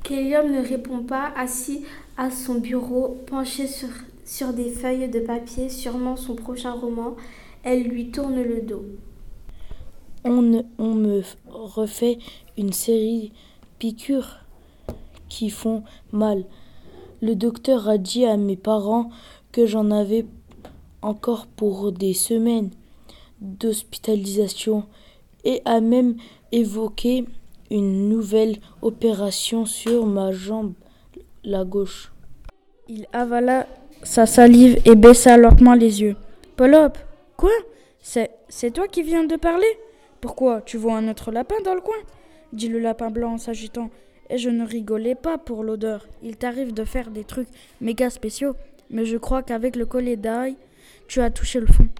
Guillaume ne répond pas, assis à son bureau, penché sur des feuilles de papier, sûrement son prochain roman. Elle lui tourne le dos. On me refait une série piqûres qui font mal. Le docteur a dit à mes parents que j'en avais encore pour des semaines d'hospitalisation et a même évoqué une nouvelle opération sur ma jambe, la gauche. Il avala sa salive et baissa lentement les yeux. Polope, quoi ? C'est toi qui viens de parler ? Pourquoi ? Tu vois un autre lapin dans le coin ? Dit le lapin blanc en s'agitant. Et je ne rigolais pas pour l'odeur. Il t'arrive de faire des trucs méga spéciaux, mais je crois qu'avec le collet d'ail, tu as touché le fond.